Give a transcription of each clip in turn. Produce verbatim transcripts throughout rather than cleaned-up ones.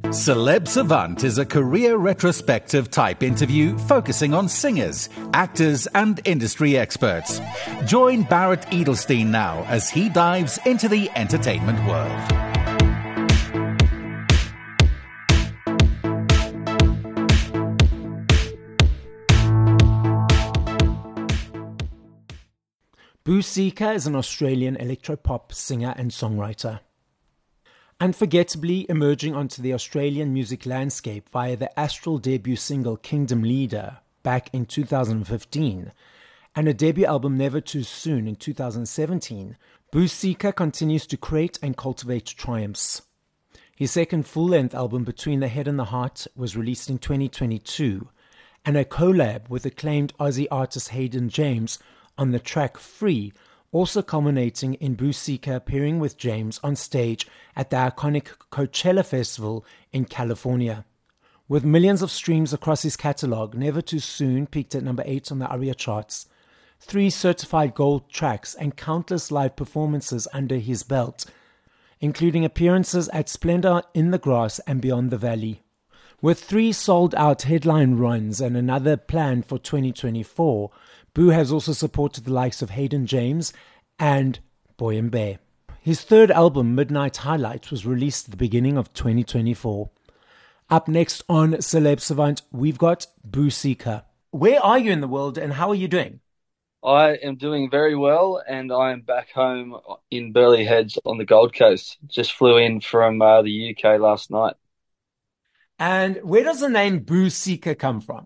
Celeb Savant is a career retrospective type interview focusing on singers, actors, and industry experts. Join Barrett Edelstein now as he dives into the entertainment world. Busika is an Australian electropop singer and songwriter. Unforgettably emerging onto the Australian music landscape via the Astral debut single Kingdom Leader back in two thousand fifteen and a debut album Never Too Soon in two thousand seventeen, Busika continues to create and cultivate triumphs. His second full-length album Between the Head and the Heart was released in twenty twenty-two, and a collab with acclaimed Aussie artist Hayden James on the track Free, also culminating in Busika appearing with James on stage at the iconic Coachella Festival in California. With millions of streams across his catalogue, Never Too Soon peaked at number eight on the ARIA charts, three certified gold tracks and countless live performances under his belt, including appearances at Splendor in the Grass and Beyond the Valley. With three sold-out headline runs and another planned for twenty twenty-four, Boo has also supported the likes of Hayden James and Boy and Bear. His third album, Midnight Highlight, was released at the beginning of twenty twenty-four. Up next on Celeb Savant, we've got Busika. Where are you in the world and how are you doing? I am doing very well, and I am back home in Burleigh Heads on the Gold Coast. Just flew in from uh, the U K last night. And where does the name Busika come from?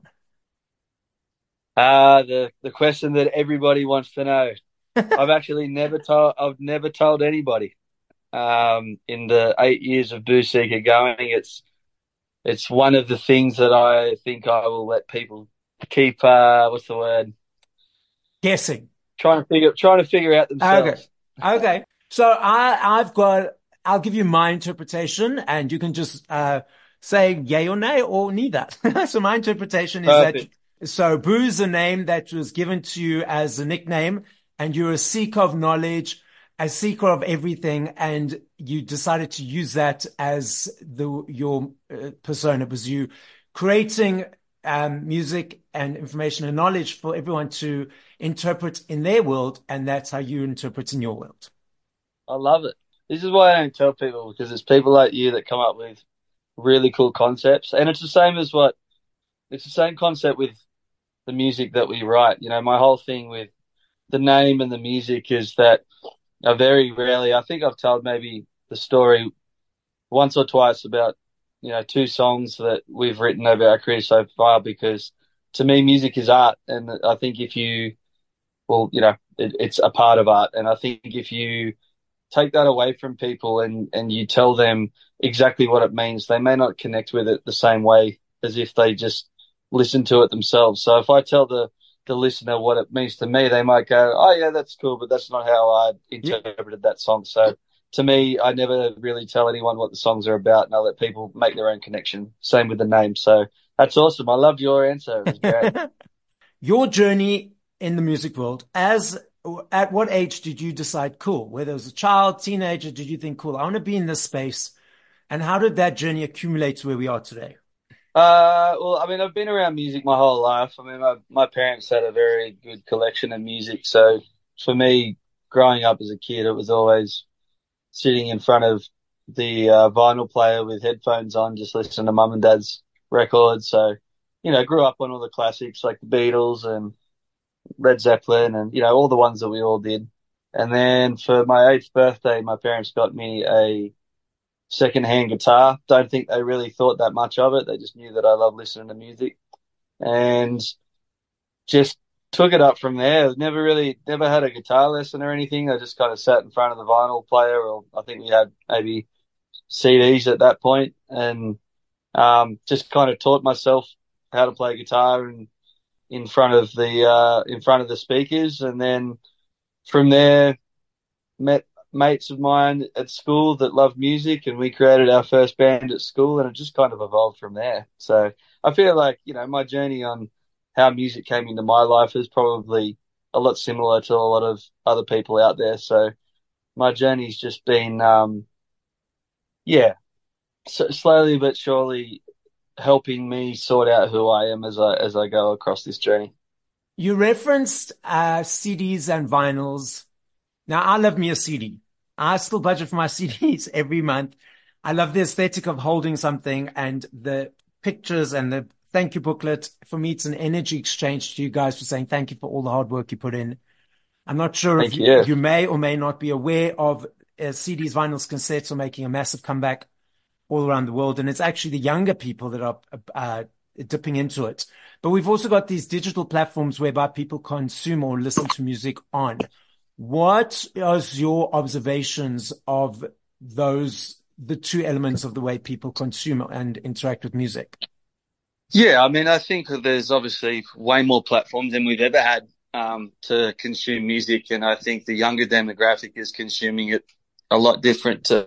Uh, the, the question that everybody wants to know. I've actually never told, I've never told anybody. Um, in the eight years of Busika going, it's, it's one of the things that I think I will let people keep, uh, what's the word? Guessing. Trying to figure, trying to figure out themselves. Okay. Okay. So I, I've got, I'll give you my interpretation and you can just, uh, say yay or nay or neither. So my interpretation is Perfect. that So Boo's a name that was given to you as a nickname, and you're a seeker of knowledge, a seeker of everything, and you decided to use that as the your uh, persona. Was you creating um, music and information and knowledge for everyone to interpret in their world, and that's how you interpret in your world. I love it. This is why I don't tell people, because it's people like you that come up with really cool concepts, and it's the same as what it's the same concept with the music that we write. You know, my whole thing with the name and the music is that I very rarely, I think I've told maybe the story once or twice about, you know, two songs that we've written over our career so far, because to me, music is art. And I think if you, well, you know, it, it's a part of art. And I think if you take that away from people and, and you tell them exactly what it means, they may not connect with it the same way as if they just listen to it themselves. So if I tell the, the listener what it means to me, they might go, oh yeah, that's cool, but that's not how I interpreted that song. So to me, I never really tell anyone what the songs are about, and I let people make their own connection. Same with the name. So that's awesome. I loved your answer. It was great. Your journey in the music world, as at what age did you decide, cool, whether it was a child, teenager, did you think, cool, I want to be in this space? And how did that journey accumulate to where we are today? Uh, well, I mean, I've been around music my whole life. I mean, my, my parents had a very good collection of music. So for me, growing up as a kid, it was always sitting in front of the uh, vinyl player with headphones on, just listening to mum and dad's records. So, you know, grew up on all the classics like the Beatles and Led Zeppelin and, you know, all the ones that we all did. And then for my eighth birthday, my parents got me a second-hand guitar. Don't think they really thought that much of it. They just knew that I love listening to music, and just took it up from there. Never really, never had a guitar lesson or anything. I just kind of sat in front of the vinyl player, or I think we had maybe C Ds at that point, and um, just kind of taught myself how to play guitar in, in front of the uh, in front of the speakers, and then from there met mates of mine at school that loved music, and we created our first band at school, and it just kind of evolved from there. So I feel like, you know, my journey on how music came into my life is probably a lot similar to a lot of other people out there. So my journey's just been, um, yeah, so slowly but surely helping me sort out who I am as I as I go across this journey. You referenced uh, C Ds and vinyls. Now, I love me a C D. I still budget for my C Ds every month. I love the aesthetic of holding something and the pictures and the thank you booklet. For me, it's an energy exchange to you guys for saying thank you for all the hard work you put in. I'm not sure if Thank you, you. you may or may not be aware of uh, C Ds, vinyls, cassettes are making a massive comeback all around the world. And it's actually the younger people that are uh, dipping into it. But we've also got these digital platforms whereby people consume or listen to music on. What is your observations of those, the two elements of the way people consume and interact with music? Yeah, I mean, I think that there's obviously way more platforms than we've ever had um, to consume music, and I think the younger demographic is consuming it a lot different to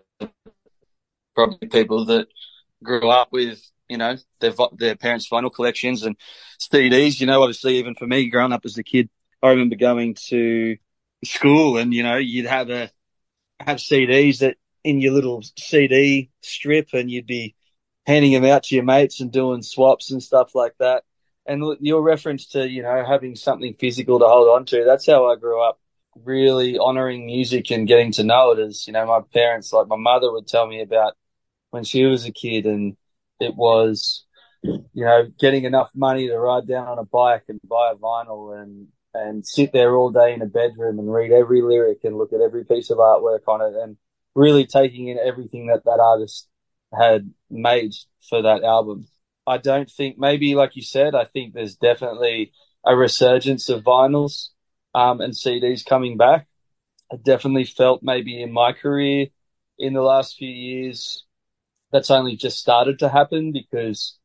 probably people that grew up with, you know, their their parents' vinyl collections and C Ds. You know, obviously, even for me, growing up as a kid, I remember going to school and, you know, you'd have a have C Ds that in your little C D strip, and you'd be handing them out to your mates and doing swaps and stuff like that. And your reference to, you know, having something physical to hold on to, that's how I grew up, really honoring music and getting to know it. As, you know, my parents, like my mother would tell me about when she was a kid, and it was, you know, getting enough money to ride down on a bike and buy a vinyl and, and sit there all day in a bedroom and read every lyric and look at every piece of artwork on it, and really taking in everything that that artist had made for that album. I don't think, maybe like you said, I think there's definitely a resurgence of vinyls um, and C Ds coming back. I definitely felt maybe in my career in the last few years that's only just started to happen, because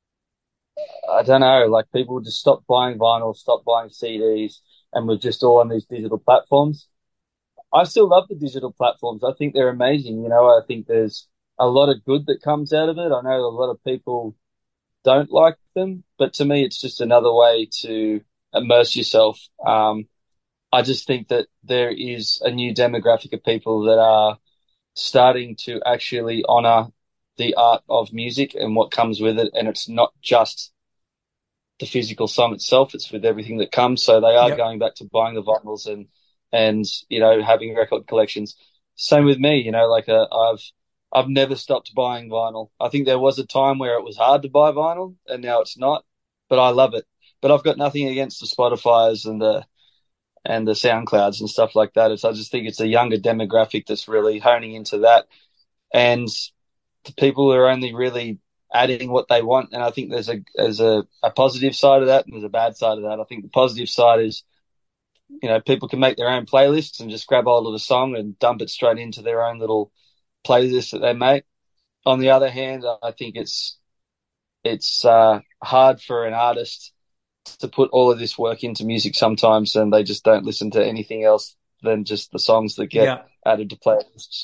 I don't know, like people just stopped buying vinyl, stopped buying C Ds, and we're just all on these digital platforms. I still love the digital platforms. I think they're amazing. You know, I think there's a lot of good that comes out of it. I know a lot of people don't like them, but to me, it's just another way to immerse yourself. Um, I just think that there is a new demographic of people that are starting to actually honor the art of music and what comes with it. And it's not just the physical song itself, it's with everything that comes. So they are Yep. going back to buying the vinyls and, and, you know, having record collections. Same with me, you know, like uh, I've, I've never stopped buying vinyl. I think there was a time where it was hard to buy vinyl and now it's not, but I love it. But I've got nothing against the Spotify's and the, and the SoundClouds and stuff like that. It's, I just think it's a younger demographic that's really honing into that. And the people are only really adding what they want. And I think there's a there's a, a positive side of that and there's a bad side of that. I think the positive side is, you know, people can make their own playlists and just grab hold of a song and dump it straight into their own little playlist that they make. On the other hand, I think it's it's uh, hard for an artist to put all of this work into music sometimes, and they just don't listen to anything else than just the songs that get Yeah. added to playlists.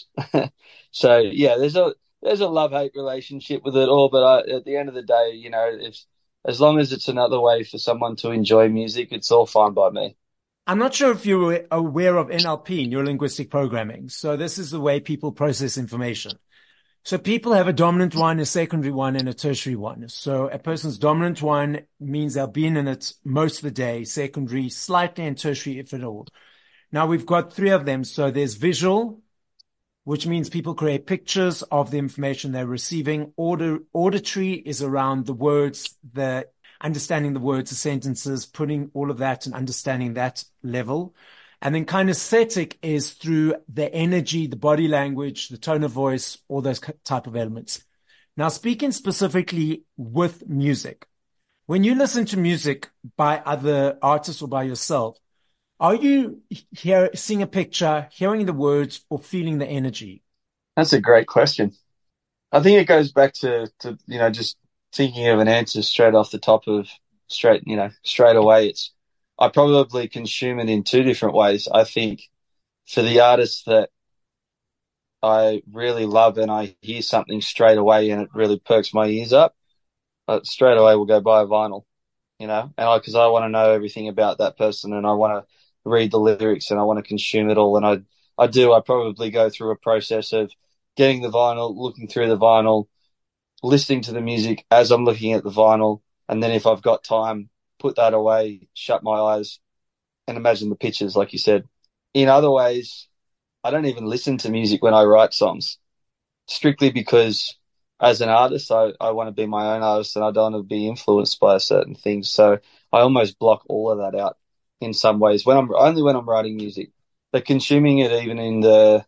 So yeah, there's a there's a love hate relationship with it all, but I, at the end of the day, you know, if as long as it's another way for someone to enjoy music, it's all fine by me. I'm not sure if you're aware of N L P, neurolinguistic programming. So this is the way people process information. So people have a dominant one, a secondary one, and a tertiary one. So a person's dominant one means they'll be in it most of the day, secondary, slightly, and tertiary, if at all. Now we've got three of them. So there's visual, which means people create pictures of the information they're receiving. Audi- auditory is around the words, the understanding the words, the sentences, putting all of that and understanding that level. And then kinesthetic is through the energy, the body language, the tone of voice, all those type of elements. Now, speaking specifically with music, when you listen to music by other artists or by yourself, are you hear, seeing a picture, hearing the words, or feeling the energy? That's a great question. I think it goes back to, to you know, just thinking of an answer straight off the top of straight, you know, straight away. It's I probably consume it in two different ways. I think for the artists that I really love and I hear something straight away and it really perks my ears up, uh, straight away we'll go buy a vinyl, you know, and I, cause I want to know everything about that person and I want to read the lyrics and I want to consume it all. And I, I do, I probably go through a process of getting the vinyl, looking through the vinyl, listening to the music as I'm looking at the vinyl. And then if I've got time, put that away, shut my eyes, and imagine the pictures, like you said. In other ways, I don't even listen to music when I write songs, strictly because as an artist, I, I want to be my own artist and I don't want to be influenced by certain things. So I almost block all of that out in some ways when I'm only when I'm writing music. But consuming it even in the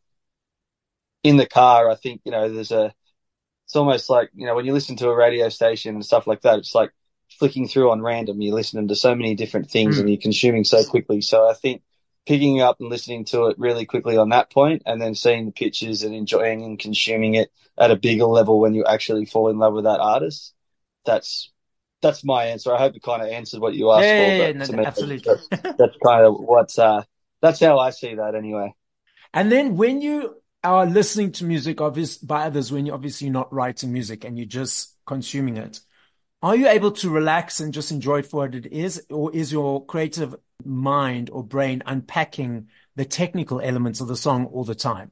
in the car, I think, you know, there's a it's almost like, you know, when you listen to a radio station and stuff like that, it's like flicking through on random. You're listening to so many different things Mm. and you're consuming so quickly. So I think picking up and listening to it really quickly on that point and then seeing the pictures and enjoying and consuming it at a bigger level when you actually fall in love with that artist, that's that's my answer. I hope it kind of answered what you asked Yeah, for, yeah, yeah, but no, to no, me, absolutely. that's, that's kind of what, uh, that's how I see that anyway. And then when you are listening to music obvious by others, when you're obviously not writing music and you're just consuming it, are you able to relax and just enjoy it for what it is? Or is your creative mind or brain unpacking the technical elements of the song all the time?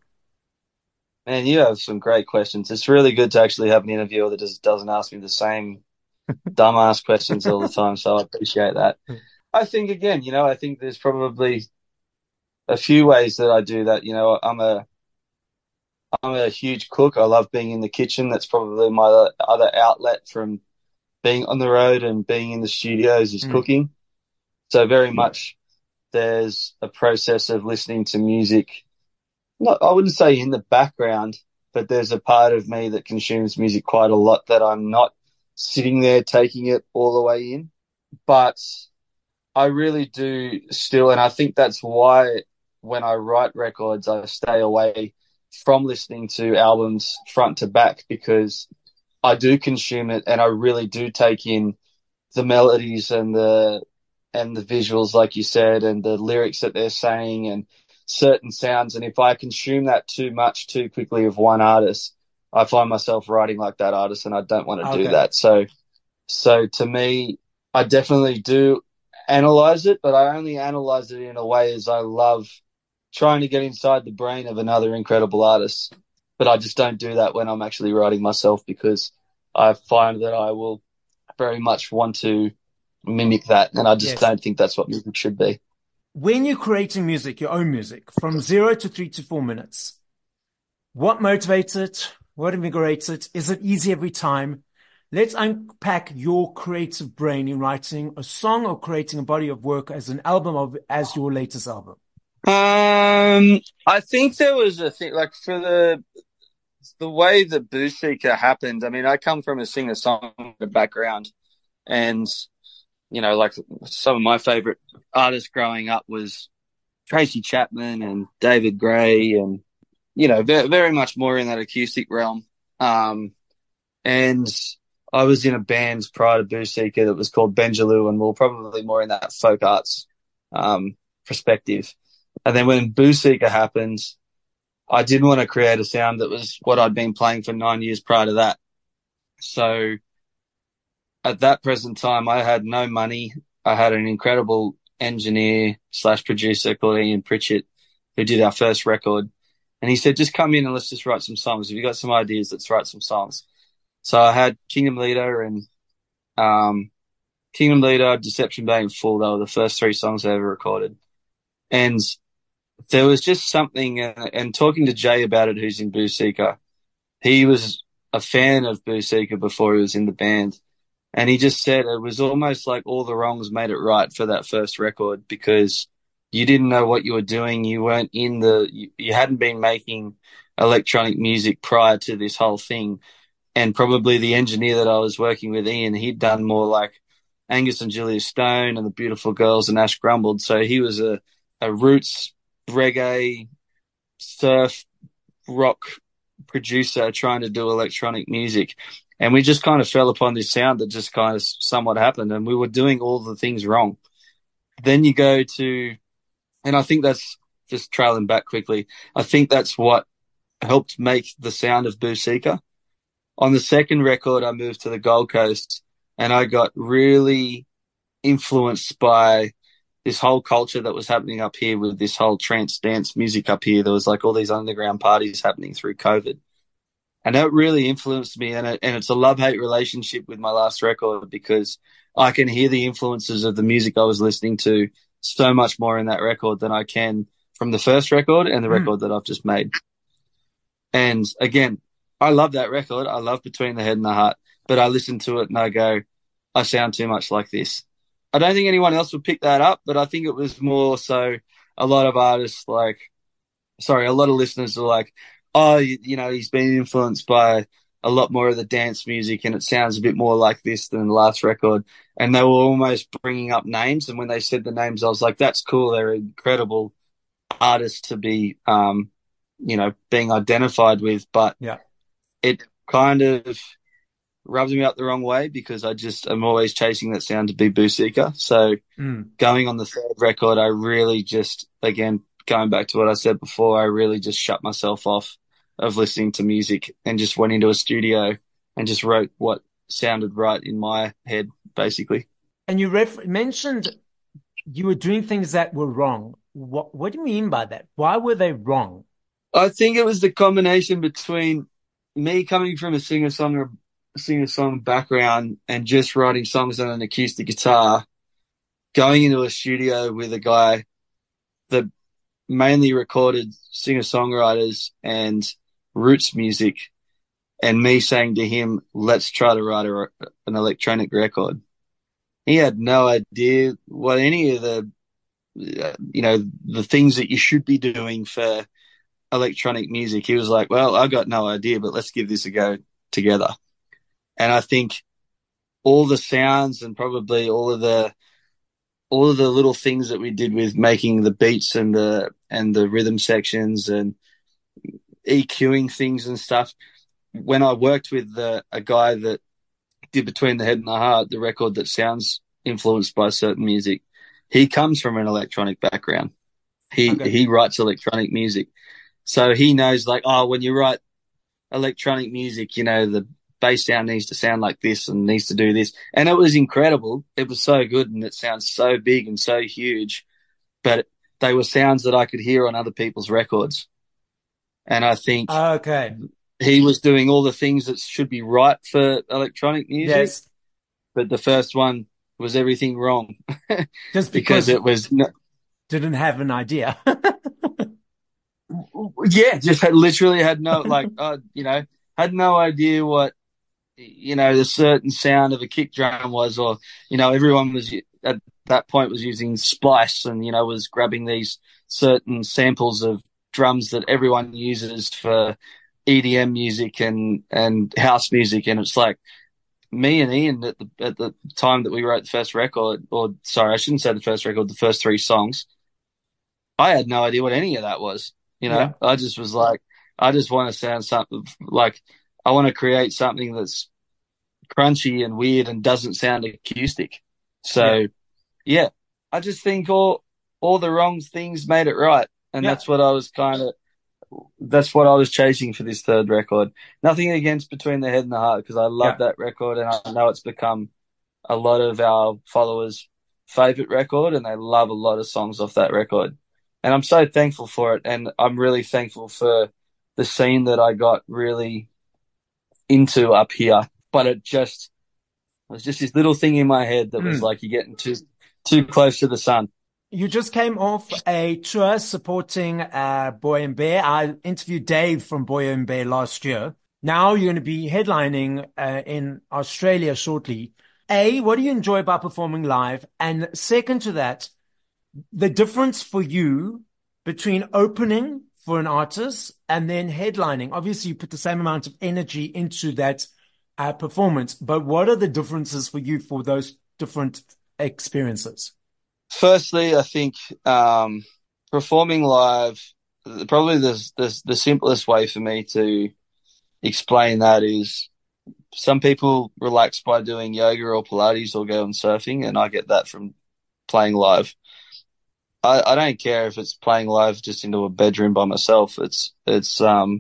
Man, you have some great questions. It's really good to actually have an interviewer that just doesn't ask me the same dumbass questions all the time. So I appreciate that. I think again, you know, I think there's probably a few ways that I do that. You know, I'm a I'm a huge cook. I love being in the kitchen. That's probably my other outlet from being on the road and being in the studios is Mm. cooking. So very much there's a process of listening to music. Not, I wouldn't say in the background, but there's a part of me that consumes music quite a lot that I'm not sitting there taking it all the way in. But I really do still, and I think that's why when I write records, I stay away from listening to albums front to back because I do consume it and I really do take in the melodies and the and the visuals, like you said, and the lyrics that they're saying and certain sounds. And if I consume that too much too quickly of one artist, I find myself writing like that artist, and I don't want to do Okay. that. So, so to me, I definitely do analyze it, but I only analyze it in a way as I love trying to get inside the brain of another incredible artist. But I just don't do that when I'm actually writing myself because I find that I will very much want to mimic that, and I just Yes. don't think that's what music should be. When you're creating music, your own music, from zero to three to four minutes, what motivates it? What invigorates it? Is it easy every time? Let's unpack your creative brain in writing a song or creating a body of work as an album of as your latest album. Um, I think there was a thing like for the the way that Bootseeker happened. I mean, I come from a singer-songwriter background, and you know, like some of my favorite artists growing up was Tracy Chapman and David Gray, and you know, very, very much more in that acoustic realm. Um, and I was in a band prior to Bootseeker that was called Benjaloo, and we we're probably more in that folk arts um, perspective. And then when Bootseeker happened, I didn't want to create a sound that was what I'd been playing for nine years prior to that. So at that present time, I had no money. I had an incredible engineer slash producer called Ian Pritchett who did our first record. And he said, just come in and let's just write some songs. If you got some ideas, let's write some songs. So I had Kingdom Leader and um, Kingdom Leader, Deception Bay and Fool. They were the first three songs I ever recorded. And there was just something, uh, and talking to Jay about it, who's in Bootseeker, he was a fan of Bootseeker before he was in the band. And he just said it was almost like all the wrongs made it right for that first record because you didn't know what you were doing. You weren't in the, you, you hadn't been making electronic music prior to this whole thing. And probably the engineer that I was working with, Ian, he'd done more like Angus and Julia Stone and the Beautiful Girls and Ash Grumbled. So he was a, a roots reggae, surf, rock producer trying to do electronic music. And we just kind of fell upon this sound that just kind of somewhat happened. And we were doing all the things wrong. Then you go to, and I think that's just trailing back quickly. I think that's what helped make the sound of Bootseeker. On the second record, I moved to the Gold Coast and I got really influenced by this whole culture that was happening up here with this whole trance dance music up here. There was like all these underground parties happening through COVID. And that really influenced me. And, it, and it's a love-hate relationship with my last record because I can hear the influences of the music I was listening to so much more in that record than I can from the first record and the Mm. record that I've just made. And again, I love that record. I love Between the Head and the Heart, but I listen to it and I go, I sound too much like this. I don't think anyone else would pick that up, but I think it was more so a lot of artists like, sorry, a lot of listeners are like, oh, you, you know, he's been influenced by a lot more of the dance music and it sounds a bit more like this than the last record. And they were almost bringing up names. And when they said the names, I was like, that's cool. They're incredible artists to be, um, you know, being identified with. But Yeah. it kind of rubs me up the wrong way because I just am always chasing that sound to be Boosika. So Mm. going on the third record, I really just, again, going back to what I said before, I really just shut myself off of listening to music and just went into a studio and just wrote what sounded right in my head, basically. And you ref- mentioned you were doing things that were wrong. What, what do you mean by that? Why were they wrong? I think it was the combination between me coming from a singer-songwriter singer-song background and just writing songs on an acoustic guitar, going into a studio with a guy that mainly recorded singer-songwriters and roots music, and me saying to him, let's try to write a, an electronic record. He had no idea what any of the, you know, the things that you should be doing for electronic music. He was like, well, I got no idea, but let's give this a go together. And I think all the sounds and probably all of the all of the little things that we did with making the beats and the and the rhythm sections and EQing things and stuff. When I worked with the, a guy that did Between the Head and the Heart, the record that sounds influenced by certain music, he comes from an electronic background. He Okay. he writes electronic music. So he knows, like, oh, when you write electronic music, you know, the bass sound needs to sound like this and needs to do this. And it was incredible. It was so good and it sounds so big and so huge. But they were sounds that I could hear on other people's records. And I think Okay. he was doing all the things that should be right for electronic music. Yes. But the first one was everything wrong. Just because because it was, no, didn't have an idea. yeah, just had literally had no, like, uh, you know, had no idea what, you know, the certain sound of a kick drum was, or, you know, everyone was at that point was using Splice and, you know, was grabbing these certain samples of drums that everyone uses for E D M music and, and house music. And it's like me and Ian at the, at the time that we wrote the first record, or sorry, I shouldn't say the first record, the first three songs, I had no idea what any of that was. You know, Yeah. I just was like, I just want to sound something like, I want to create something that's crunchy and weird and doesn't sound acoustic. So, Yeah. yeah, I just think all all the wrong things made it right, and Yeah. that's what I was kind of, that's what I was chasing for this third record. Nothing against Between the Head and the Heart because I love Yeah. that record, and I know it's become a lot of our followers' favorite record, and they love a lot of songs off that record. And I'm so thankful for it, and I'm really thankful for the scene that I got really into up here. But it just it was just this little thing in my head that was Mm. like, you're getting too too close to the sun. You just came off a tour supporting uh, Boy and Bear. I interviewed Dave from Boy and Bear last year. Now you're going to be headlining uh, in Australia shortly. A, what do you enjoy about performing live? And second to that, the difference for you between opening for an artist and then headlining. Obviously, you put the same amount of energy into that uh, performance, but what are the differences for you for those different experiences? Firstly, I think um, performing live, probably the, the the simplest way for me to explain that is, some people relax by doing yoga or Pilates or going surfing, and I get that from playing live. I, I don't care if it's playing live just into a bedroom by myself. It's it's um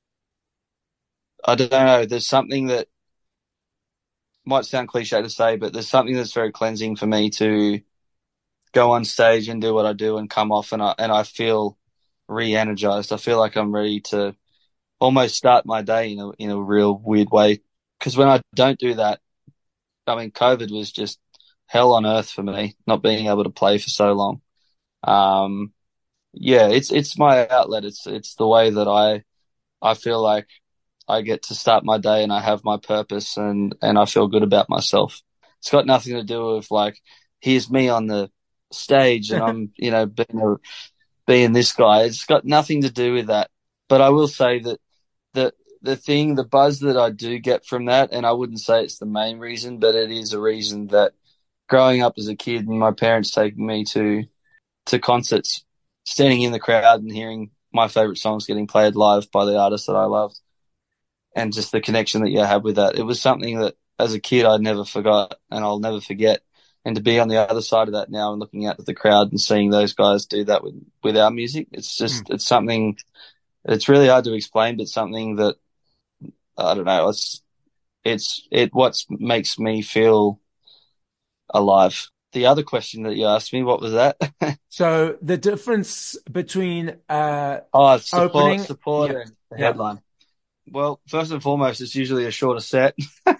I don't know. There's something that might sound cliche to say, but there's something that's very cleansing for me to go on stage and do what I do and come off, and I and I feel re-energized. I feel like I'm ready to almost start my day in a in a real weird way. Because when I don't do that, I mean, COVID was just hell on earth for me, not being able to play for so long. Um, yeah, it's it's my outlet. It's it's the way that I I feel like I get to start my day and I have my purpose and and I feel good about myself. It's got nothing to do with like, here's me on the stage and I'm, you know, being a, being this guy. It's got nothing to do with that. But I will say that the the thing, the buzz that I do get from that, and I wouldn't say it's the main reason, but it is a reason that growing up as a kid and my parents taking me to to concerts, standing in the crowd and hearing my favorite songs getting played live by the artists that I loved, and just the connection that you have with that. It was something that as a kid I never forgot and I'll never forget. And to be on the other side of that now and looking out at the crowd and seeing those guys do that with, with our music, it's just, mm. it's something, it's really hard to explain, but something that, I don't know, it's, it's, it, what makes me feel alive. The other question that you asked me, what was that? So the difference between, uh, oh, support, opening, support yeah, and the yeah. headline. Well, first and foremost, it's usually a shorter set,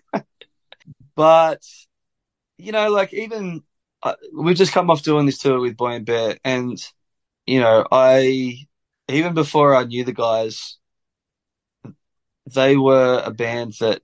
but you know, like even uh, we've just come off doing this tour with Boy and Bear, and you know, I even before I knew the guys, they were a band that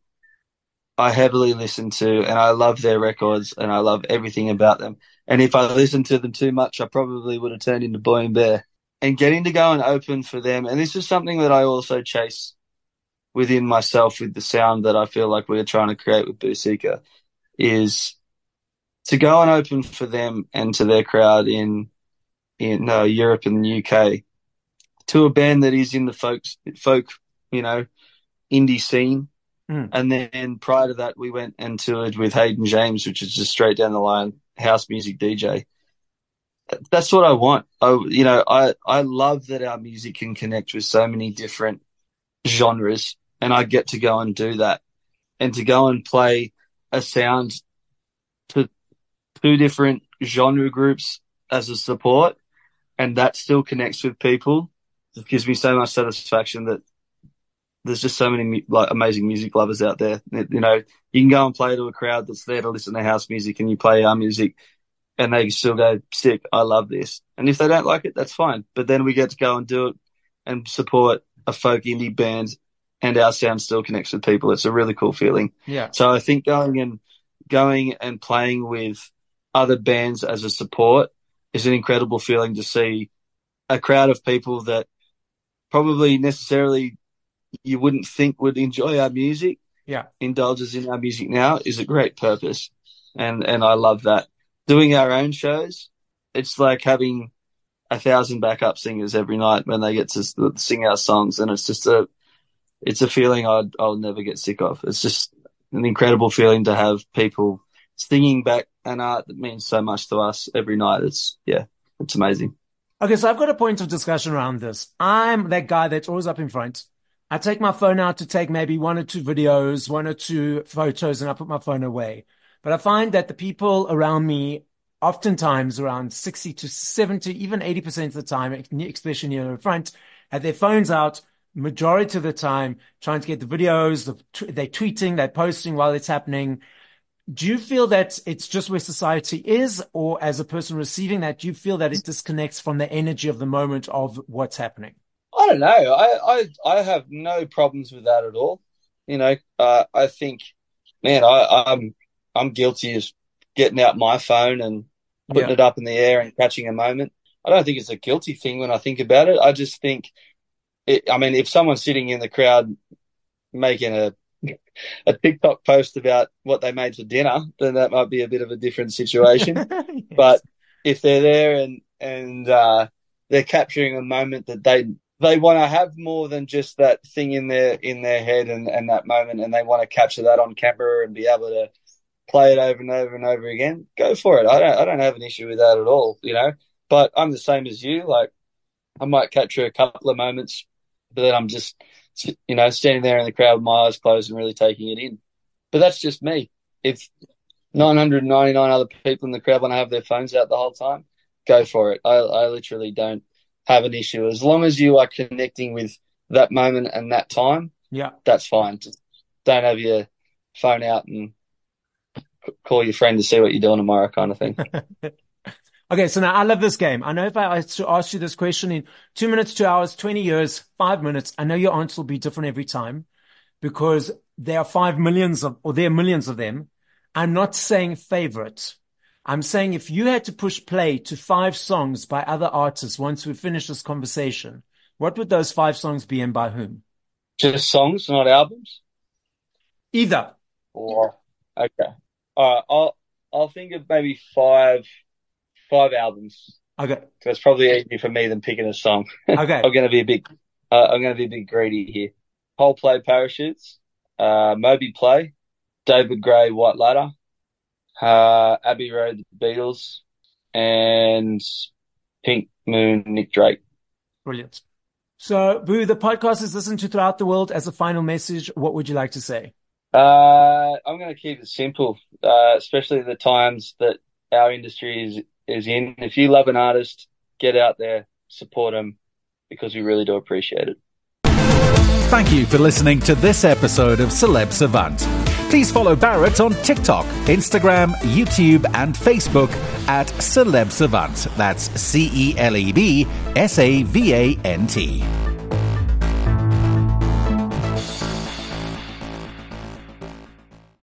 I heavily listened to, and I love their records, and I love everything about them. And if I listened to them too much, I probably would have turned into Boy and Bear. And getting to go and open for them, and this is something that I also chase within myself with the sound that I feel like we're trying to create with Busika, is to go and open for them and to their crowd in in uh, Europe and the U K, to a band that is in the folk, folk you know, indie scene. Mm. And then prior to that, we went and toured with Hayden James, which is just straight down the line, house music D J. That's what I want. I, you know, I, I love that our music can connect with so many different genres, and I get to go and do that, and to go and play a sound to two different genre groups as a support, and that still connects with people. It gives me so much satisfaction that there's just so many like amazing music lovers out there. You know, you can go and play to a crowd that's there to listen to house music, and you play our music and they still go, sick, I love this. And if they don't like it, that's fine. But then we get to go and do it and support a folk indie band, and our sound still connects with people. It's a really cool feeling. Yeah. So I think going and going and playing with other bands as a support is an incredible feeling, to see a crowd of people that probably necessarily you wouldn't think would enjoy our music, yeah, indulges in our music now, is a great purpose. And, and I love that. Doing our own shows, it's like having a thousand backup singers every night when they get to sing our songs. And it's just a, it's a feeling I'd, I'll never get sick of. It's just an incredible feeling to have people singing back an art that means so much to us every night. It's, yeah, it's amazing. Okay, so I've got a point of discussion around this. I'm that guy that's always up in front. I take my phone out to take maybe one or two videos, one or two photos, and I put my phone away. But I find that the people around me, oftentimes around sixty to seventy, even eighty percent of the time, especially near the front, have their phones out majority of the time, trying to get the videos, the, they're tweeting, they're posting while it's happening. Do you feel that it's just where society is, or as a person receiving that, do you feel that it disconnects from the energy of the moment of what's happening? I don't know. I, I, I have no problems with that at all. You know, uh, I think, man, I, I'm, I'm guilty of getting out my phone and putting Yeah. it up in the air and catching a moment. I don't think it's a guilty thing when I think about it. I just think, it, I mean, if someone's sitting in the crowd making a, a TikTok post about what they made for dinner, then that might be a bit of a different situation. Yes. But if they're there and, and, uh, they're capturing a moment that they, they want to have more than just that thing in their, in their head and, and that moment, and they want to capture that on camera and be able to play it over and over and over again, go for it. I don't, I don't have an issue with that at all, you know, but I'm the same as you. Like, I might capture a couple of moments, but then I'm just, you know, standing there in the crowd with my eyes closed and really taking it in. But that's just me. If nine hundred ninety-nine other people in the crowd want to have their phones out the whole time, go for it. I, I literally don't have an issue. As long as you are connecting with that moment and that time, Yeah. that's fine. Just don't have your phone out and c- call your friend to see what you're doing tomorrow kind of thing. Okay, so now I love this game. I know if I ask you this question in two minutes, two hours, twenty years, five minutes, I know your answer will be different every time because there are five millions of, or there are millions of them. I'm not saying favorite. I'm saying if you had to push play to five songs by other artists once we finish this conversation, what would those five songs be and by whom? Just songs, not albums? Either. Or, okay. All right, I'll, I'll think of maybe five, five albums. Okay. So it's probably easier for me than picking a song. Okay. I'm going to be a big, uh, I'm going to be a bit greedy here. Coldplay, Parachutes, uh, Moby Play, David Gray, White Ladder, uh, Abbey Road, The Beatles, and Pink Moon, Nick Drake. Brilliant. So, Boo, the podcast is listened to throughout the world. As a final message, what would you like to say? Uh, I'm going to keep it simple, uh, especially the times that our industry is, is in. If you love an artist, get out there, support them, because we really do appreciate it. Thank you for listening to this episode of Celeb Savant. Please follow Barrett on TikTok, Instagram, YouTube, and Facebook at Celeb Savant. That's C E L E B S A V A N T.